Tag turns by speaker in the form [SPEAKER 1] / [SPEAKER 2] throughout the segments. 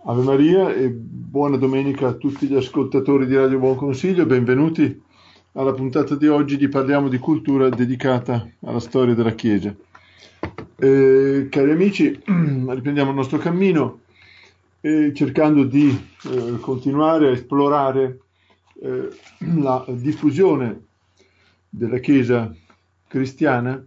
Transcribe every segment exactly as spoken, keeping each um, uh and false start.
[SPEAKER 1] Ave Maria e buona domenica a tutti gli ascoltatori di Radio Buon Consiglio, benvenuti alla puntata di oggi di Parliamo di Cultura dedicata alla storia della Chiesa. Eh, cari amici, riprendiamo il nostro cammino eh, cercando di eh, continuare a esplorare eh, la diffusione della Chiesa cristiana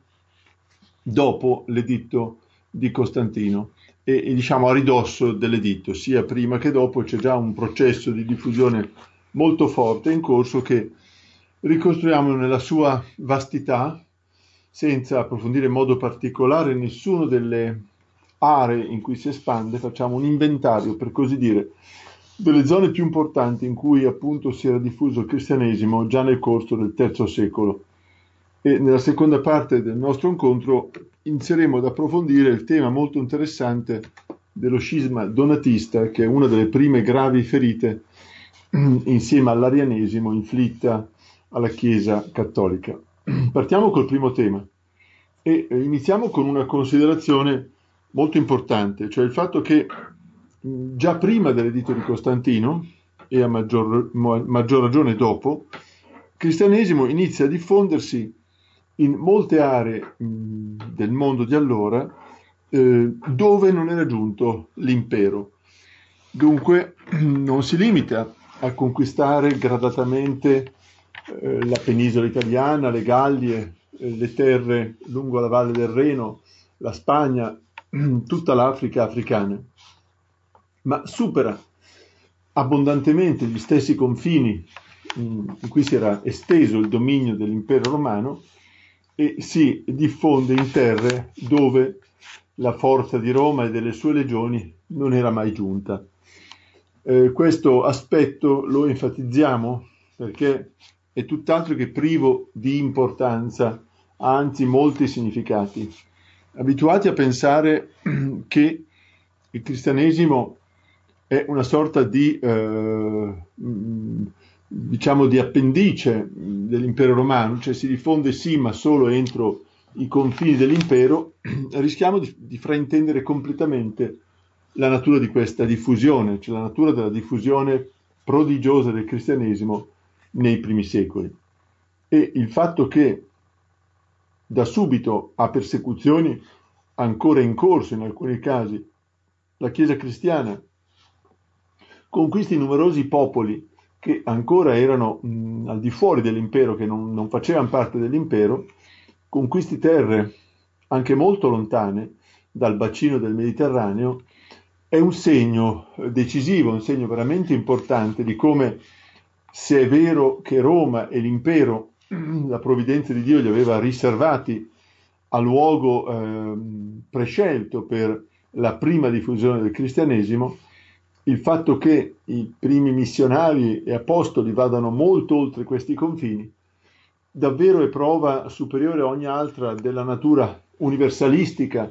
[SPEAKER 1] dopo l'editto di Costantino. E, e diciamo a ridosso dell'editto, sia prima che dopo c'è già un processo di diffusione molto forte in corso che ricostruiamo nella sua vastità, senza approfondire in modo particolare nessuna delle aree in cui si espande. Facciamo un inventario, per così dire, delle zone più importanti in cui appunto si era diffuso il cristianesimo già nel corso del terzo secolo. E nella seconda parte del nostro incontro inizieremo ad approfondire il tema molto interessante dello scisma donatista, che è una delle prime gravi ferite insieme all'arianesimo inflitta alla Chiesa cattolica. Partiamo col primo tema e iniziamo con una considerazione molto importante, cioè il fatto che già prima dell'editto di Costantino e a maggior, maggior ragione dopo, il cristianesimo inizia a diffondersi in molte aree mh, del mondo di allora eh, dove non era giunto l'impero. Dunque non si limita a conquistare gradatamente eh, la penisola italiana, le Gallie, eh, le terre lungo la valle del Reno, la Spagna, tutta l'Africa africana, ma supera abbondantemente gli stessi confini mh, in cui si era esteso il dominio dell'impero romano e si diffonde in terre dove la forza di Roma e delle sue legioni non era mai giunta. Eh, questo aspetto lo enfatizziamo perché è tutt'altro che privo di importanza, ha anzi molti significati. Abituati a pensare che il cristianesimo è una sorta di eh, diciamo di appendice dell'impero romano, cioè si diffonde sì ma solo entro i confini dell'impero, rischiamo di, di fraintendere completamente la natura di questa diffusione, cioè la natura della diffusione prodigiosa del cristianesimo nei primi secoli. E il fatto che da subito a persecuzioni ancora in corso in alcuni casi la Chiesa cristiana conquisti numerosi popoli che ancora erano mh, al di fuori dell'impero, che non, non facevano parte dell'impero, conquisti terre anche molto lontane dal bacino del Mediterraneo, è un segno decisivo, un segno veramente importante di come, se è vero che Roma e l'impero, la provvidenza di Dio li aveva riservati a luogo eh, prescelto per la prima diffusione del cristianesimo, il fatto che i primi missionari e apostoli vadano molto oltre questi confini davvero è prova superiore a ogni altra della natura universalistica,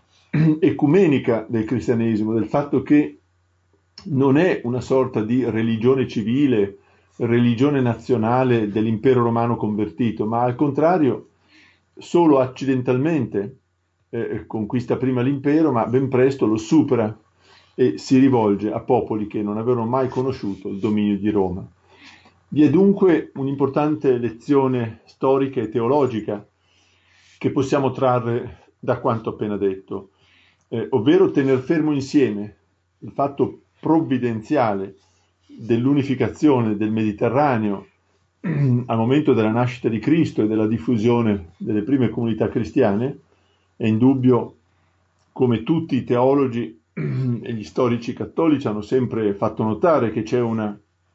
[SPEAKER 1] ecumenica del cristianesimo, del fatto che non è una sorta di religione civile, religione nazionale dell'impero romano convertito, ma al contrario solo accidentalmente eh, conquista prima l'impero, ma ben presto lo supera e si rivolge a popoli che non avevano mai conosciuto il dominio di Roma. Vi è dunque un'importante lezione storica e teologica che possiamo trarre da quanto appena detto, eh, ovvero tener fermo insieme il fatto provvidenziale dell'unificazione del Mediterraneo al momento della nascita di Cristo e della diffusione delle prime comunità cristiane. È indubbio, come tutti i teologi e gli storici cattolici hanno sempre fatto notare, che c'è una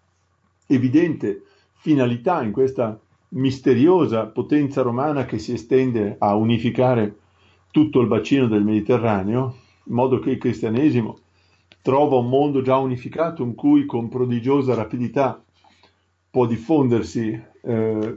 [SPEAKER 1] evidente finalità in questa misteriosa potenza romana che si estende a unificare tutto il bacino del Mediterraneo, in modo che il cristianesimo trova un mondo già unificato in cui con prodigiosa rapidità può diffondersi eh,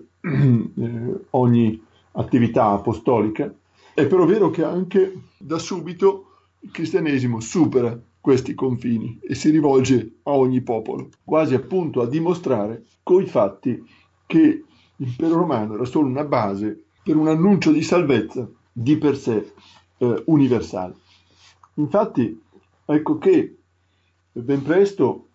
[SPEAKER 1] ogni attività apostolica. È però vero che anche da subito il cristianesimo supera questi confini e si rivolge a ogni popolo, quasi appunto a dimostrare coi fatti che l'impero romano era solo una base per un annuncio di salvezza di per sé eh, universale. Infatti, ecco che Ben presto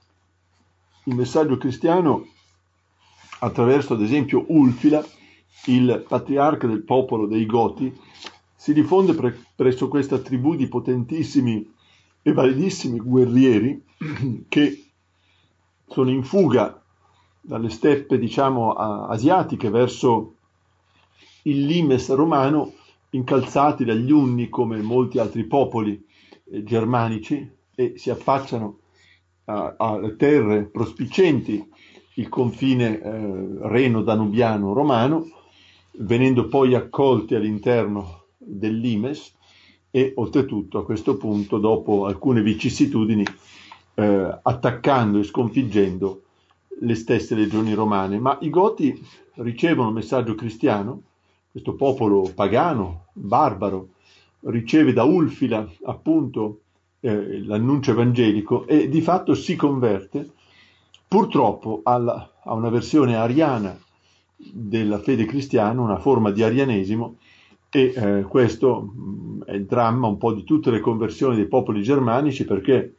[SPEAKER 1] il messaggio cristiano, attraverso ad esempio Ulfila, il patriarca del popolo dei Goti, si diffonde pre- presso questa tribù di potentissimi e validissimi guerrieri che sono in fuga dalle steppe, diciamo, a- asiatiche verso il limes romano, incalzati dagli Unni come molti altri popoli eh, germanici, e si affacciano a, a terre prospicenti il confine eh, reno-danubiano-romano, venendo poi accolti all'interno del limes e oltretutto a questo punto, dopo alcune vicissitudini, eh, attaccando e sconfiggendo le stesse legioni romane. Ma i Goti ricevono il messaggio cristiano, questo popolo pagano, barbaro, riceve da Ulfila appunto eh, l'annuncio evangelico e di fatto si converte, purtroppo alla, a una versione ariana della fede cristiana, una forma di arianesimo, e eh, questo mh, è il dramma un po' di tutte le conversioni dei popoli germanici, perché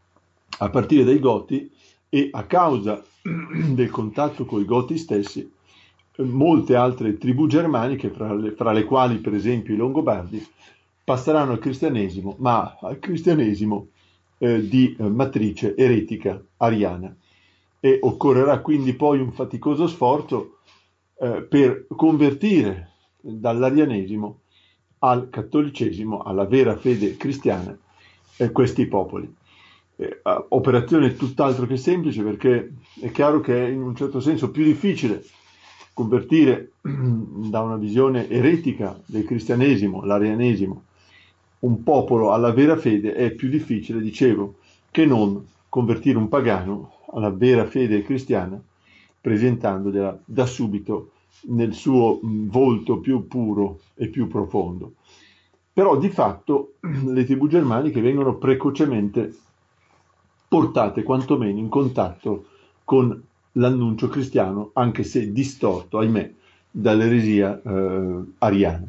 [SPEAKER 1] a partire dai Goti e a causa del contatto con i Goti stessi, molte altre tribù germaniche, fra le, fra le quali per esempio i Longobardi, passeranno al cristianesimo, ma al cristianesimo eh, di eh, matrice eretica ariana. E occorrerà quindi poi un faticoso sforzo eh, per convertire dall'arianesimo al cattolicesimo, alla vera fede cristiana, eh, questi popoli. Eh, operazione tutt'altro che semplice, perché è chiaro che è in un certo senso più difficile convertire da una visione eretica del cristianesimo, l'arianesimo, un popolo alla vera fede. È più difficile, dicevo, che non convertire un pagano alla vera fede cristiana, presentandogliela da subito nel suo volto più puro e più profondo. Però di fatto le tribù germaniche vengono precocemente portate quantomeno in contatto con l'annuncio cristiano, anche se distorto, ahimè, dall'eresia eh, ariana.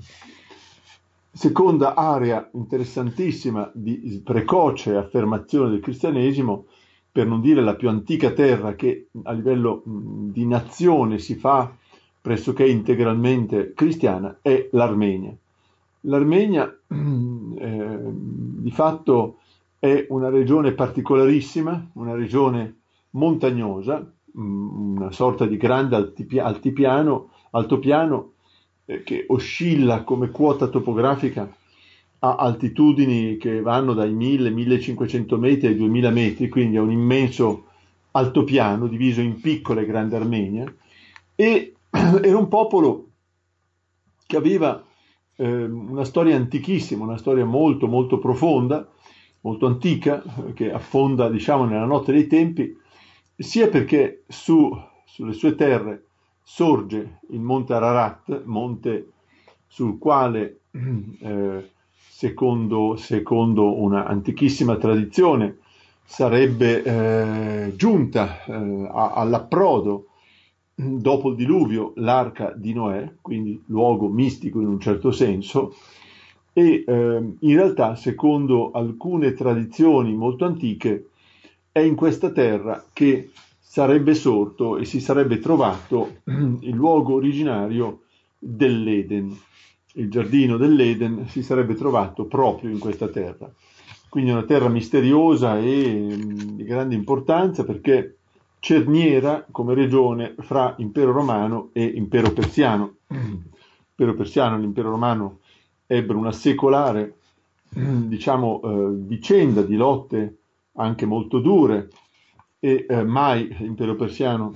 [SPEAKER 1] Seconda area interessantissima di precoce affermazione del cristianesimo, per non dire la più antica terra che a livello mh, di nazione si fa pressoché integralmente cristiana, è l'Armenia. L'Armenia eh, di fatto è una regione particolarissima, una regione montagnosa, una sorta di grande altipia- altipiano, altopiano eh, che oscilla come quota topografica a altitudini che vanno dai mille millecinquecento metri ai duemila metri, quindi è un immenso altopiano diviso in piccole e grandi Armenia, e era un popolo che aveva eh, una storia antichissima, una storia molto molto profonda, molto antica, che affonda, diciamo, nella notte dei tempi, sia perché su, sulle sue terre sorge il monte Ararat, monte sul quale, eh, secondo, secondo una antichissima tradizione, sarebbe eh, giunta eh, a, all'approdo dopo il diluvio l'arca di Noè, quindi luogo mistico in un certo senso, e eh, in realtà, secondo alcune tradizioni molto antiche, è in questa terra che sarebbe sorto e si sarebbe trovato il luogo originario dell'Eden. Il giardino dell'Eden si sarebbe trovato proprio in questa terra. Quindi è una terra misteriosa e di grande importanza, perché cerniera come regione fra impero romano e impero persiano. L'impero persiano e l'impero romano ebbero una secolare, diciamo, eh, vicenda di lotte anche molto dure, e eh, mai l'impero persiano,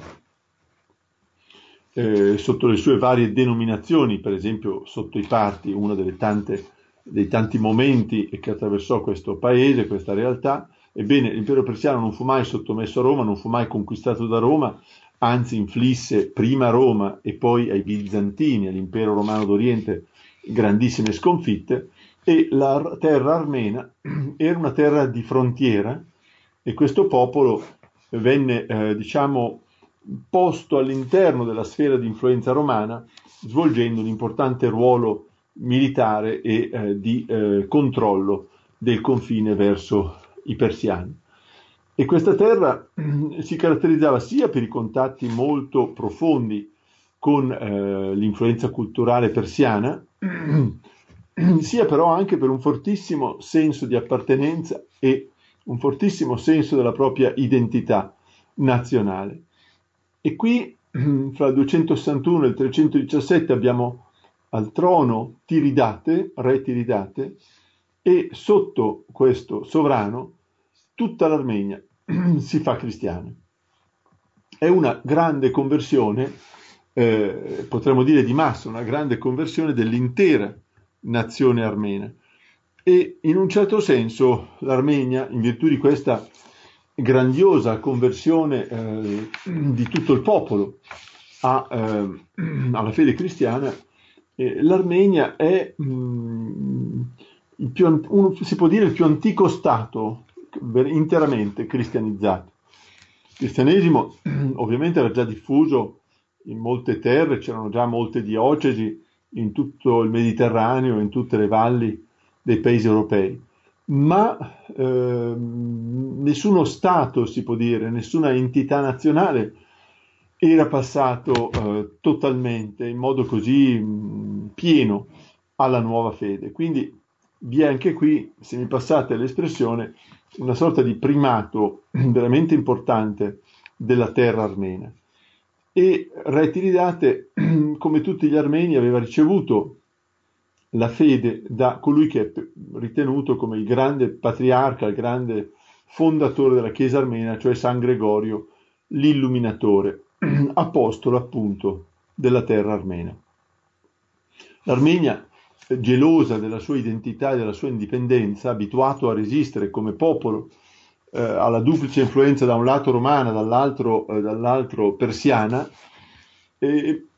[SPEAKER 1] eh, sotto le sue varie denominazioni, per esempio sotto i Parti, uno delle tante, dei tanti momenti che attraversò questo paese, questa realtà, ebbene l'impero persiano non fu mai sottomesso a Roma, non fu mai conquistato da Roma, anzi inflisse prima a Roma e poi ai Bizantini, all'impero romano d'Oriente, grandissime sconfitte, e la terra armena era una terra di frontiera, e questo popolo venne, eh, diciamo, posto all'interno della sfera di influenza romana, svolgendo un importante ruolo militare e eh, di eh, controllo del confine verso i persiani. E questa terra si caratterizzava sia per i contatti molto profondi con eh, l'influenza culturale persiana, sia però anche per un fortissimo senso di appartenenza e un fortissimo senso della propria identità nazionale. E qui, fra il duecentosessantuno e il trecentodiciassette, abbiamo al trono Tiridate, re Tiridate, e sotto questo sovrano tutta l'Armenia si fa cristiana. È una grande conversione, eh, potremmo dire di massa, una grande conversione dell'intera nazione armena. E in un certo senso l'Armenia, in virtù di questa grandiosa conversione eh, di tutto il popolo a, eh, alla fede cristiana, eh, l'Armenia è mh, il più, uno, si può dire il più antico stato interamente cristianizzato. Il cristianesimo ovviamente era già diffuso in molte terre, c'erano già molte diocesi in tutto il Mediterraneo, in tutte le valli dei paesi europei, ma eh, nessuno Stato, si può dire, nessuna entità nazionale era passato eh, totalmente, in modo così mh, pieno alla nuova fede. Quindi vi è anche qui, se mi passate l'espressione, una sorta di primato veramente importante della terra armena. E re Tiridate, come tutti gli armeni, aveva ricevuto la fede da colui che è ritenuto come il grande patriarca, il grande fondatore della Chiesa armena, cioè San Gregorio, l'illuminatore, apostolo appunto della terra armena. L'Armenia, gelosa della sua identità e della sua indipendenza, abituato a resistere come popolo eh, alla duplice influenza da un lato romana, dall'altro, eh, dall'altro persiana, eh,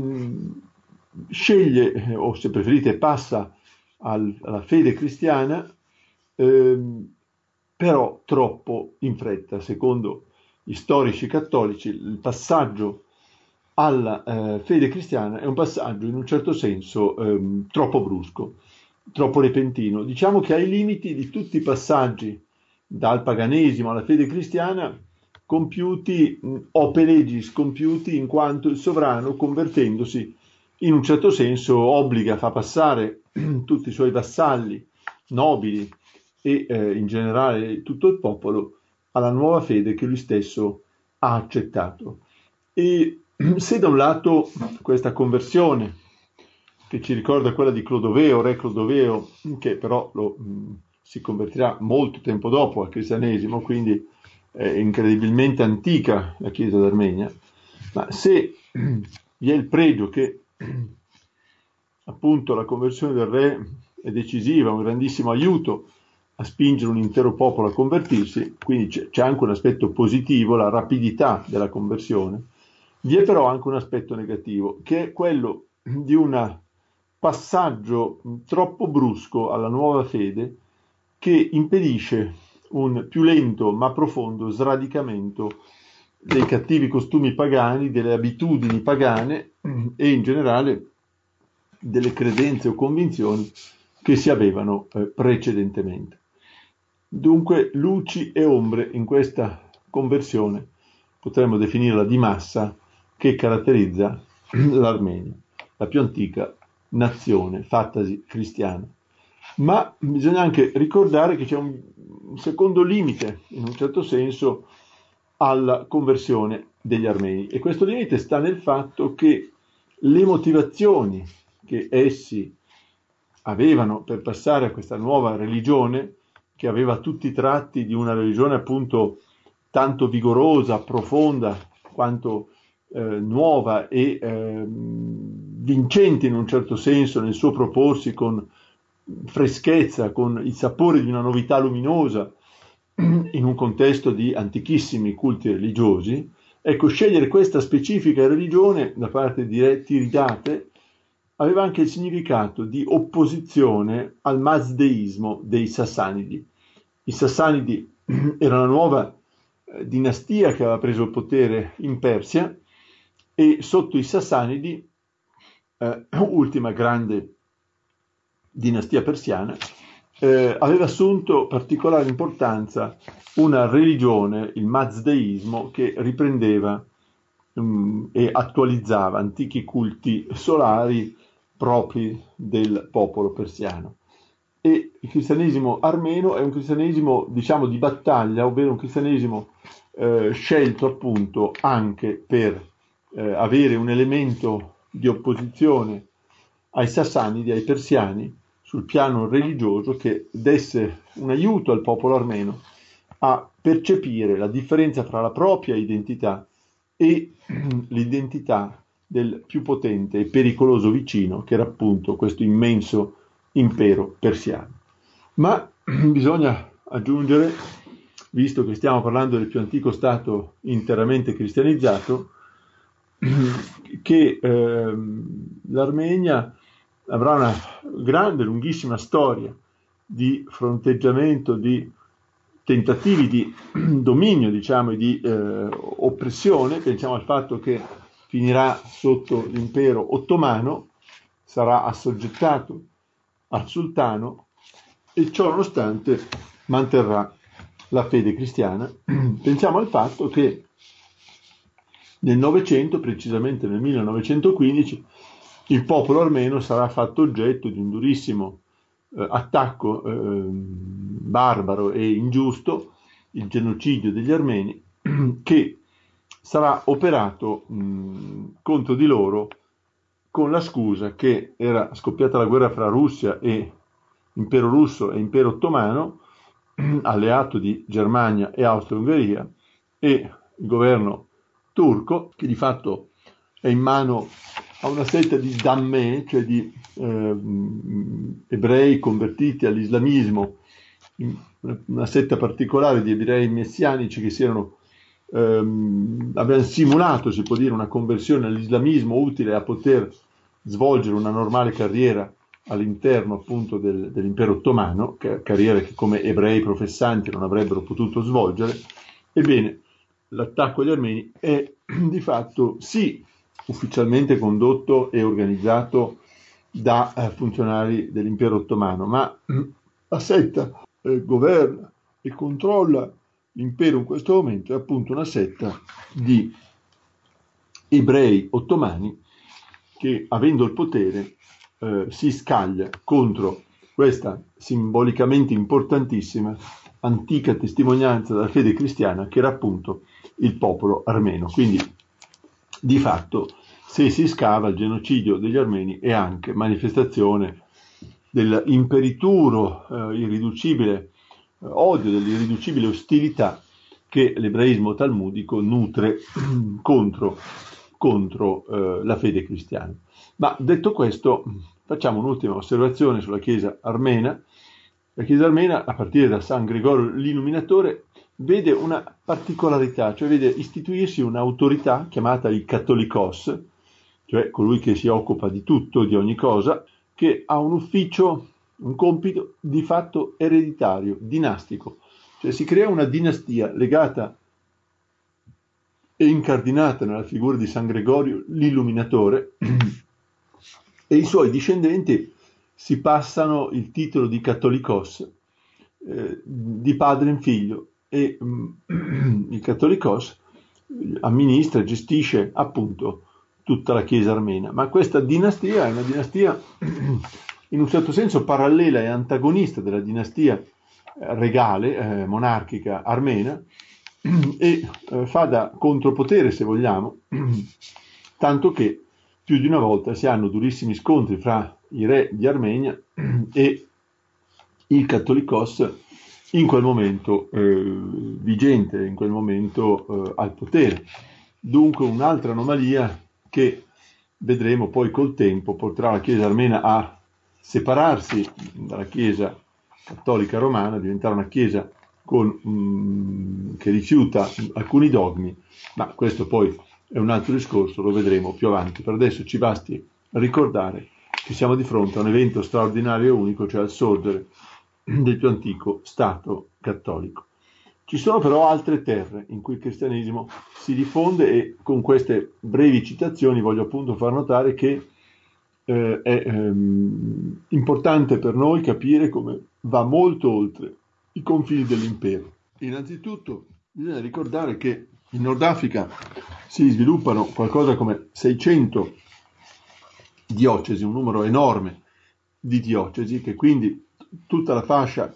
[SPEAKER 1] sceglie, o se preferite passa al, alla fede cristiana, eh, però troppo in fretta. Secondo gli storici cattolici il passaggio alla eh, fede cristiana è un passaggio in un certo senso ehm, troppo brusco, troppo repentino. Diciamo che ai limiti di tutti i passaggi dal paganesimo alla fede cristiana compiuti o pelegis compiuti, in quanto il sovrano, convertendosi, in un certo senso obbliga, fa passare tutti i suoi vassalli, nobili e eh, in generale tutto il popolo alla nuova fede che lui stesso ha accettato. E se da un lato questa conversione, che ci ricorda quella di Clodoveo, re Clodoveo, che però lo, mh, si convertirà molto tempo dopo al cristianesimo, quindi è incredibilmente antica la Chiesa d'Armenia, ma se vi è il pregio che appunto la conversione del re è decisiva, un grandissimo aiuto a spingere un intero popolo a convertirsi, quindi c'è, c'è anche un aspetto positivo, la rapidità della conversione. Vi è però anche un aspetto negativo, che è quello di un passaggio troppo brusco alla nuova fede che impedisce un più lento ma profondo sradicamento dei cattivi costumi pagani, delle abitudini pagane e in generale delle credenze o convinzioni che si avevano eh, precedentemente. Dunque luci e ombre in questa conversione, potremmo definirla di massa, che caratterizza l'Armenia, la più antica nazione fattasi cristiana. Ma bisogna anche ricordare che c'è un, un secondo limite, in un certo senso, alla conversione degli armeni, e questo limite sta nel fatto che le motivazioni che essi avevano per passare a questa nuova religione, che aveva tutti i tratti di una religione appunto tanto vigorosa, profonda, quanto eh, nuova e eh, vincente in un certo senso nel suo proporsi con freschezza, con il sapore di una novità luminosa in un contesto di antichissimi culti religiosi. Ecco, scegliere questa specifica religione da parte di re Tiridate aveva anche il significato di opposizione al mazdeismo dei Sassanidi. I Sassanidi era una nuova eh, dinastia che aveva preso il potere in Persia, e sotto i Sassanidi, eh, ultima grande dinastia persiana, eh, aveva assunto particolare importanza una religione, il mazdeismo, che riprendeva um, e attualizzava antichi culti solari propri del popolo persiano. E il cristianesimo armeno è un cristianesimo, diciamo, di battaglia, ovvero un cristianesimo eh, scelto appunto anche per eh, avere un elemento di opposizione ai Sassanidi, ai persiani, sul piano religioso, che desse un aiuto al popolo armeno a percepire la differenza tra la propria identità e l'identità del più potente e pericoloso vicino, che era appunto questo immenso impero persiano. Ma bisogna aggiungere, visto che stiamo parlando del più antico stato interamente cristianizzato, che eh, l'Armenia avrà una grande, lunghissima storia di fronteggiamento, di tentativi di dominio, diciamo, e di eh, oppressione. Pensiamo al fatto che finirà sotto l'impero ottomano, sarà assoggettato al sultano e ciò nonostante manterrà la fede cristiana. Pensiamo al fatto che nel Novecento, precisamente nel millenovecentoquindici, il popolo armeno sarà fatto oggetto di un durissimo eh, attacco eh, barbaro e ingiusto, il genocidio degli armeni, che sarà operato mh, contro di loro con la scusa che era scoppiata la guerra fra Russia e impero russo e impero ottomano, alleato di Germania e Austria-Ungheria, e il governo turco, che di fatto è in mano a una setta di dammeh, cioè di eh, ebrei convertiti all'islamismo, una setta particolare di ebrei messianici che si erano, ehm, avevano simulato, si può dire, una conversione all'islamismo utile a poter svolgere una normale carriera all'interno appunto del, dell'impero ottomano, carriere che come ebrei professanti non avrebbero potuto svolgere. Ebbene, l'attacco agli armeni è di fatto sì ufficialmente condotto e organizzato da eh, funzionari dell'impero ottomano, ma la setta eh, governa e controlla l'impero in questo momento è appunto una setta di ebrei ottomani che, avendo il potere, eh, si scaglia contro questa simbolicamente importantissima antica testimonianza della fede cristiana, che era appunto il popolo armeno. Quindi, di fatto, se si scava, il genocidio degli armeni è anche manifestazione dell'imperituro eh, irriducibile eh, odio, dell'irriducibile ostilità che l'ebraismo talmudico nutre contro, contro eh, la fede cristiana. Ma detto questo, facciamo un'ultima osservazione sulla Chiesa armena. La Chiesa armena, a partire da San Gregorio l'Illuminatore, vede una particolarità, cioè vede istituirsi un'autorità chiamata il Cattolicos, cioè colui che si occupa di tutto, di ogni cosa, che ha un ufficio, un compito di fatto ereditario, dinastico. Cioè si crea una dinastia legata e incardinata nella figura di San Gregorio l'Illuminatore e i suoi discendenti si passano il titolo di Cattolicos eh, di padre in figlio e mm, il Cattolicos amministra e gestisce appunto tutta la Chiesa armena. Ma questa dinastia è una dinastia in un certo senso parallela e antagonista della dinastia regale, eh, monarchica armena, e eh, fa da contropotere, se vogliamo, tanto che più di una volta si hanno durissimi scontri fra i re di Armenia e il Cattolicos in quel momento eh, vigente, in quel momento eh, al potere. Dunque un'altra anomalia che vedremo poi col tempo porterà la Chiesa armena a separarsi dalla Chiesa cattolica romana, diventare una Chiesa con, um, che rifiuta alcuni dogmi, ma questo poi è un altro discorso, lo vedremo più avanti. Per adesso ci basti ricordare che siamo di fronte a un evento straordinario e unico, cioè al sorgere del più antico Stato cattolico. Ci sono però altre terre in cui il cristianesimo si diffonde e con queste brevi citazioni voglio appunto far notare che eh, è ehm, importante per noi capire come va molto oltre i confini dell'impero. Innanzitutto bisogna ricordare che in Nord Africa si sviluppano qualcosa come seicento diocesi, un numero enorme di diocesi, che quindi tutta la fascia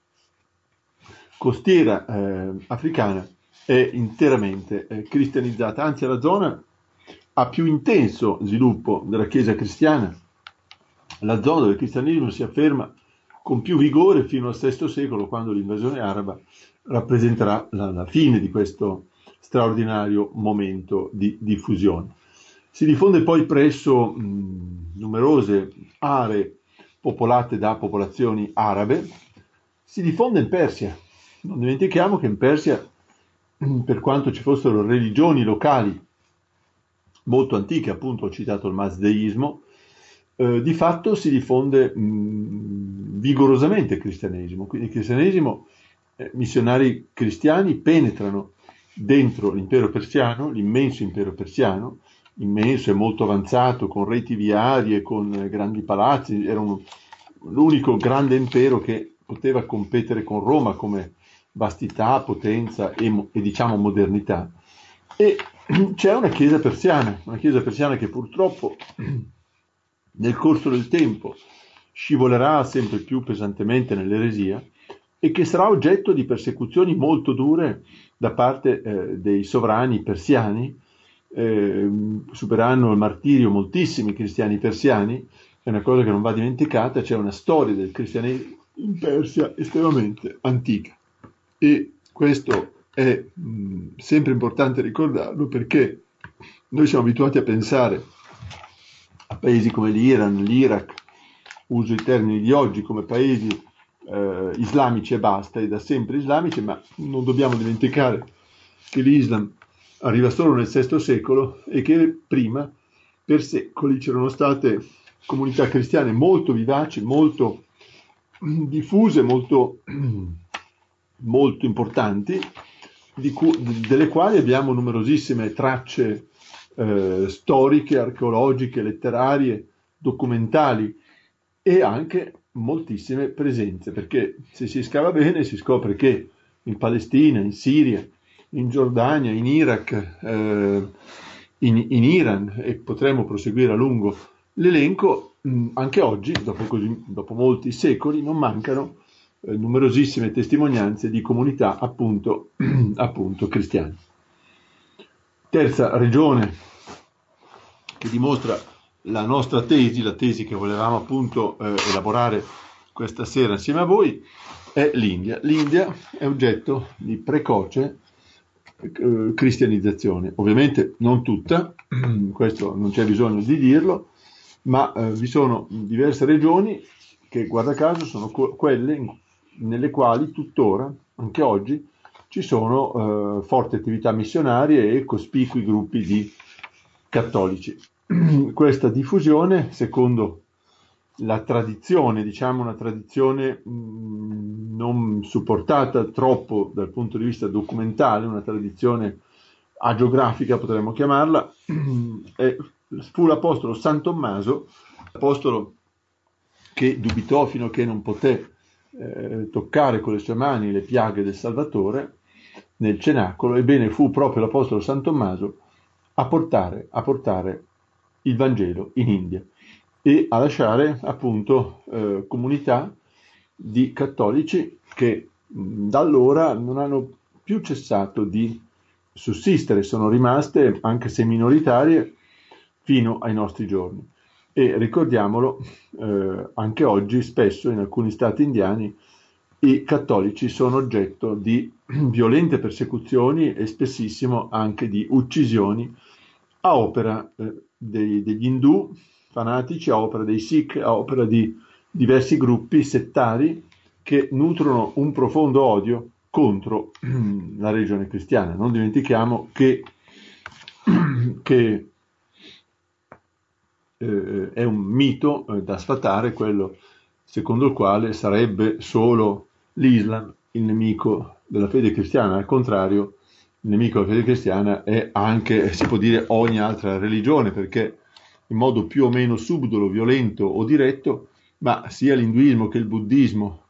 [SPEAKER 1] costiera eh, africana è interamente eh, cristianizzata, anzi la zona ha più intenso sviluppo della Chiesa cristiana, la zona dove il cristianesimo si afferma con più vigore fino al sesto secolo, quando l'invasione araba rappresenterà la, la fine di questo straordinario momento di diffusione. Si diffonde poi presso mh, numerose aree popolate da popolazioni arabe, si diffonde in Persia. Non dimentichiamo che in Persia, per quanto ci fossero religioni locali molto antiche, appunto ho citato il mazdeismo, eh, di fatto si diffonde mh, vigorosamente il cristianesimo. Quindi il cristianesimo, eh, missionari cristiani penetrano dentro l'impero persiano, l'immenso impero persiano, immenso e molto avanzato, con reti viarie, con eh, grandi palazzi, era un, l'unico grande impero che poteva competere con Roma come vastità, potenza e, e diciamo modernità. E c'è una chiesa persiana, una chiesa persiana che purtroppo nel corso del tempo scivolerà sempre più pesantemente nell'eresia e che sarà oggetto di persecuzioni molto dure da parte eh, dei sovrani persiani. Eh, supereranno il martirio moltissimi cristiani persiani, è una cosa che non va dimenticata. C'è una storia del cristianesimo in Persia estremamente antica e questo è mh, sempre importante ricordarlo, perché noi siamo abituati a pensare a paesi come l'Iran, l'Iraq, uso i termini di oggi, come paesi eh, islamici e basta, e da sempre islamici, ma non dobbiamo dimenticare che l'Islam arriva solo nel sesto secolo e che prima, per secoli, c'erano state comunità cristiane molto vivaci, molto diffuse, molto, molto importanti, di cui, delle quali abbiamo numerosissime tracce eh, storiche, archeologiche, letterarie, documentali e anche moltissime presenze, perché se si scava bene si scopre che in Palestina, in Siria, in Giordania, in Iraq, eh, in, in Iran, e potremmo proseguire a lungo l'elenco, mh, anche oggi, dopo, così, dopo molti secoli, non mancano eh, numerosissime testimonianze di comunità appunto, appunto cristiane. Terza regione che dimostra la nostra tesi, la tesi che volevamo appunto eh, elaborare questa sera insieme a voi, è l'India. L'India è oggetto di precoce cristianizzazione, ovviamente non tutta, questo non c'è bisogno di dirlo, ma eh, vi sono diverse regioni che, guarda caso, sono co- quelle in, nelle quali tuttora, anche oggi, ci sono eh, forti attività missionarie e cospicui gruppi di cattolici. Questa diffusione, secondo la tradizione, diciamo una tradizione mh, non supportata troppo dal punto di vista documentale, una tradizione agiografica potremmo chiamarla, è, fu l'apostolo San Tommaso, l'apostolo che dubitò fino a che non poté eh, toccare con le sue mani le piaghe del Salvatore nel cenacolo. Ebbene, fu proprio l'apostolo San Tommaso a portare, a portare il Vangelo in India e a lasciare appunto eh, comunità di cattolici che mh, da allora non hanno più cessato di sussistere, sono rimaste, anche se minoritarie, fino ai nostri giorni. E ricordiamolo, eh, anche oggi spesso in alcuni stati indiani i cattolici sono oggetto di violente persecuzioni e spessissimo anche di uccisioni a opera eh, dei, degli indù fanatici, a opera dei Sikh, a opera di diversi gruppi settari che nutrono un profondo odio contro la religione cristiana. Non dimentichiamo che, che eh, è un mito eh, da sfatare quello secondo il quale sarebbe solo l'Islam il nemico della fede cristiana. Al contrario, il nemico della fede cristiana è anche, si può dire, ogni altra religione, perché in modo più o meno subdolo, violento o diretto, ma sia l'induismo che il buddismo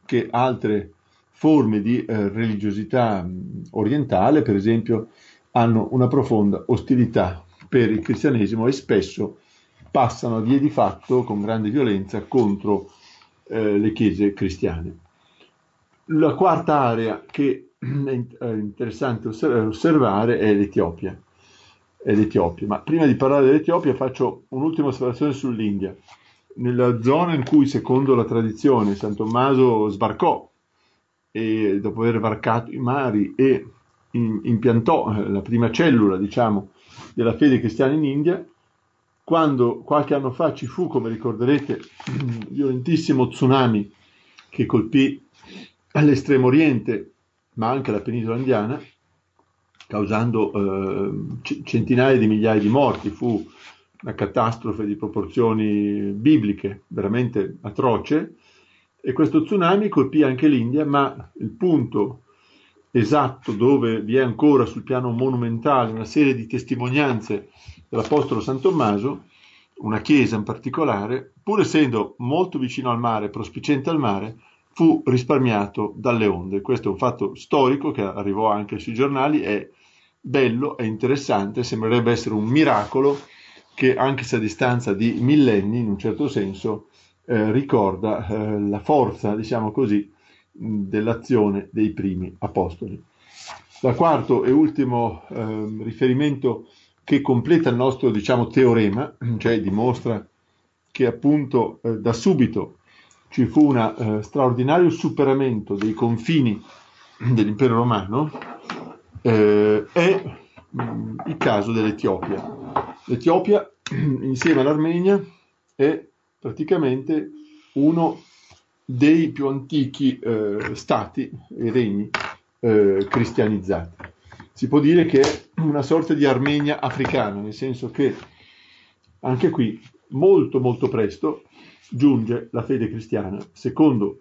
[SPEAKER 1] che altre forme di eh, religiosità mh, orientale, per esempio, hanno una profonda ostilità per il cristianesimo e spesso passano a vie di fatto con grande violenza contro eh, le chiese cristiane. La quarta area che è interessante osservare è l'Etiopia. È l'Etiopia. Ma prima di parlare dell'Etiopia faccio un'ultima osservazione sull'India. Nella zona in cui, secondo la tradizione, San Tommaso sbarcò e dopo aver varcato i mari e in, impiantò la prima cellula, diciamo, della fede cristiana in India, quando qualche anno fa ci fu, come ricorderete, un violentissimo tsunami che colpì all'estremo oriente, ma anche la penisola indiana, causando eh, centinaia di migliaia di morti. Fu una catastrofe di proporzioni bibliche, veramente atroce, e questo tsunami colpì anche l'India, ma il punto esatto dove vi è ancora sul piano monumentale una serie di testimonianze dell'Apostolo San Tommaso, una chiesa in particolare, pur essendo molto vicino al mare, prospiciente al mare, fu risparmiato dalle onde. Questo è un fatto storico che arrivò anche sui giornali, è bello, è interessante, sembrerebbe essere un miracolo che, anche se a distanza di millenni, in un certo senso, eh, ricorda eh, la forza, diciamo così, dell'azione dei primi apostoli. Il quarto e ultimo eh, riferimento che completa il nostro, diciamo, teorema, cioè dimostra che appunto eh, da subito ci fu un eh, straordinario superamento dei confini dell'impero romano, eh, è mh, il caso dell'Etiopia. L'Etiopia, insieme all'Armenia, è praticamente uno dei più antichi eh, stati e regni eh, cristianizzati. Si può dire che è una sorta di Armenia africana, nel senso che anche qui molto molto presto giunge la fede cristiana, secondo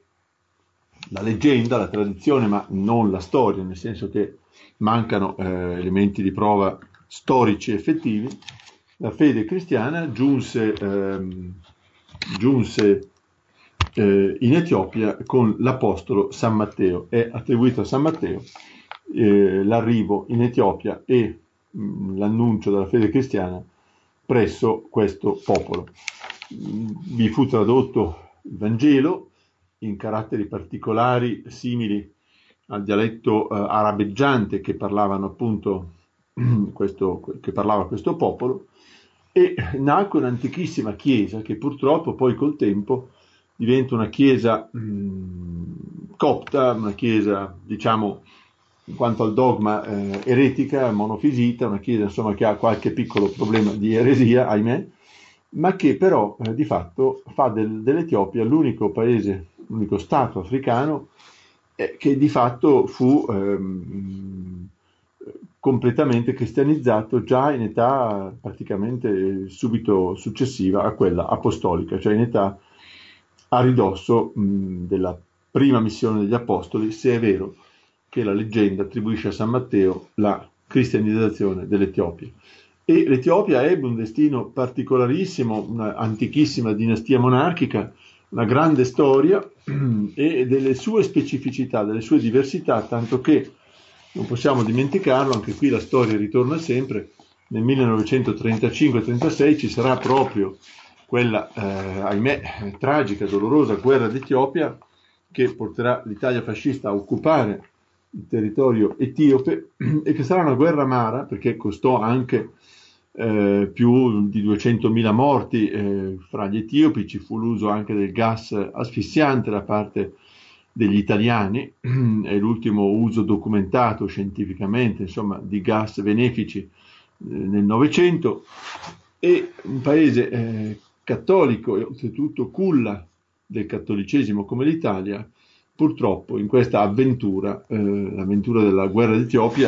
[SPEAKER 1] la leggenda, la tradizione, ma non la storia, nel senso che mancano eh, elementi di prova storici effettivi. La fede cristiana giunse, ehm, giunse eh, in Etiopia con l'apostolo San Matteo. È attribuito a San Matteo eh, l'arrivo in Etiopia e mh, l'annuncio della fede cristiana presso questo popolo. Vi fu tradotto il Vangelo in caratteri particolari simili al dialetto eh, arabeggiante che parlavano appunto questo, che parlava questo popolo, e nacque un'antichissima chiesa che purtroppo poi col tempo diventa una chiesa mh, copta, una chiesa, diciamo, in quanto al dogma eh, eretica, monofisita, una chiesa insomma che ha qualche piccolo problema di eresia, ahimè, ma che però eh, di fatto fa del, dell'Etiopia l'unico paese, l'unico stato africano eh, che di fatto fu ehm, completamente cristianizzato già in età praticamente subito successiva a quella apostolica, cioè in età a ridosso mh, della prima missione degli apostoli, se è vero che la leggenda attribuisce a San Matteo la cristianizzazione dell'Etiopia. E l'Etiopia ebbe un destino particolarissimo, una antichissima dinastia monarchica, una grande storia e delle sue specificità, delle sue diversità, tanto che non possiamo dimenticarlo, anche qui la storia ritorna sempre, nel millenovecentotrentacinque trentasei ci sarà proprio quella, eh, ahimè, tragica, dolorosa guerra d'Etiopia che porterà l'Italia fascista a occupare il territorio etiope e che sarà una guerra amara perché costò anche eh, più di duecentomila morti eh, fra gli etiopi, ci fu l'uso anche del gas asfissiante da parte degli italiani, è l'ultimo uso documentato scientificamente, insomma, di gas benefici eh, nel Novecento, e un paese eh, cattolico e oltretutto culla del cattolicesimo come l'Italia, purtroppo in questa avventura, eh, l'avventura della guerra d'Etiopia,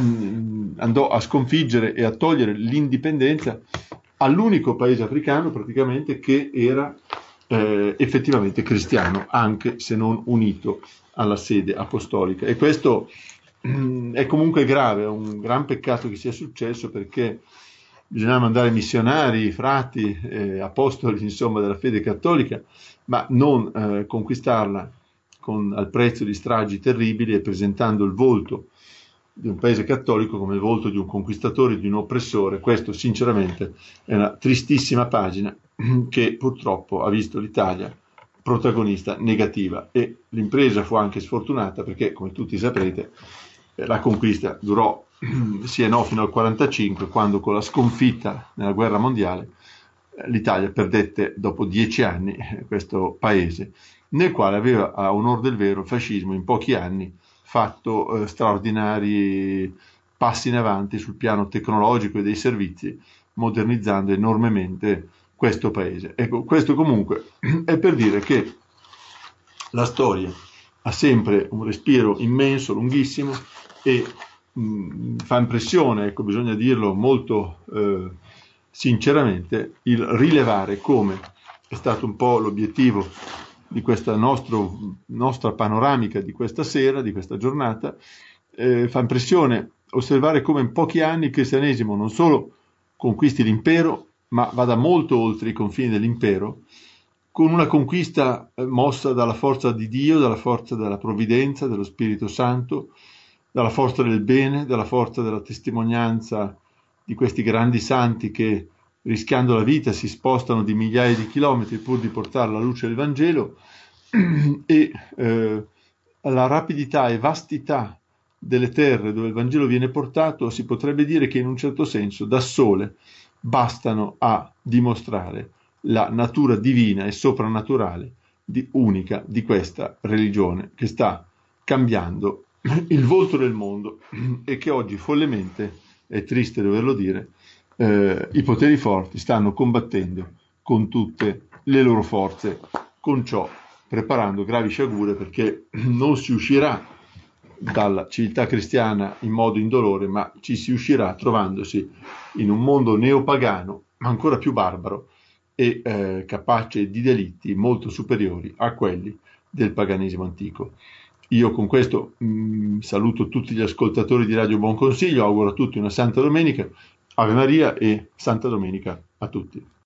[SPEAKER 1] andò a sconfiggere e a togliere l'indipendenza all'unico paese africano praticamente che era eh, effettivamente cristiano, anche se non unito alla sede apostolica. E questo mh, è comunque grave, è un gran peccato che sia successo, perché bisognava mandare missionari, frati, eh, apostoli, insomma, della fede cattolica, ma non eh, conquistarla con, al prezzo di stragi terribili e presentando il volto di un paese cattolico come il volto di un conquistatore, di un oppressore. Questo sinceramente è una tristissima pagina che purtroppo ha visto l'Italia protagonista negativa, e l'impresa fu anche sfortunata perché, come tutti saprete, la conquista durò sì e no fino al quarantacinque, quando con la sconfitta nella guerra mondiale l'Italia perdette dopo dieci anni questo paese, nel quale aveva, a onor del vero, il fascismo in pochi anni fatto eh, straordinari passi in avanti sul piano tecnologico e dei servizi, modernizzando enormemente questo paese. Ecco, questo comunque è per dire che la storia ha sempre un respiro immenso, lunghissimo, e mh, fa impressione, ecco, bisogna dirlo molto eh, sinceramente, il rilevare come è stato un po' l'obiettivo di questa nostro, nostra panoramica di questa sera, di questa giornata. Eh, fa impressione osservare come in pochi anni il cristianesimo non solo conquisti l'impero, ma vada molto oltre i confini dell'impero, con una conquista eh, mossa dalla forza di Dio, dalla forza della provvidenza, dello Spirito Santo, dalla forza del bene, dalla forza della testimonianza di questi grandi santi che, rischiando la vita, si spostano di migliaia di chilometri pur di portare la luce del Vangelo, e eh, la rapidità e vastità delle terre dove il Vangelo viene portato, si potrebbe dire che in un certo senso da sole bastano a dimostrare la natura divina e soprannaturale di, unica di questa religione, che sta cambiando il volto del mondo e che oggi follemente, è triste doverlo dire, eh, i poteri forti stanno combattendo con tutte le loro forze, con ciò preparando gravi sciagure, perché non si uscirà dalla civiltà cristiana in modo indolore, ma ci si uscirà trovandosi in un mondo neopagano, ma ancora più barbaro e eh, capace di delitti molto superiori a quelli del paganesimo antico. Io con questo mh, saluto tutti gli ascoltatori di Radio Buon Consiglio, auguro a tutti una Santa Domenica, Ave Maria e Santa Domenica a tutti.